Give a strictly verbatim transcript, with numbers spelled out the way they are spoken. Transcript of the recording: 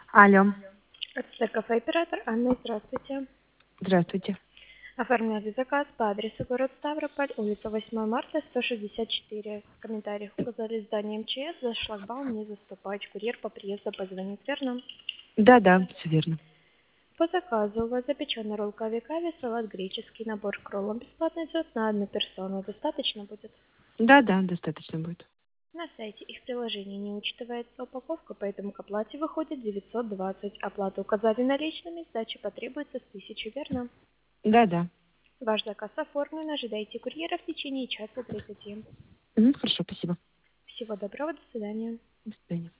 Алло. Это кафе оператор Анна, здравствуйте. Здравствуйте. Оформляли заказ по адресу город Ставрополь, улица восьмое марта, сто шестьдесят четыре. В комментариях указали здание МЧС, за шлагбаум не заступать. Курьер по приезду позвонит, верно? Да-да, все верно. По заказу у вас запеченная роллка авикави, салат греческий, набор к роллам бесплатно идет на одну персону. Достаточно будет? Да-да, достаточно будет. На сайте их приложение не учитывается упаковка, поэтому к оплате выходит девятьсот двадцать. Оплату указали наличными, сдача потребуется с тысячи, верно? Да-да. Ваш заказ оформлен, ожидайте курьера в течение часа тридцати. Мгм, хорошо, спасибо. Всего доброго, до свидания. До свидания.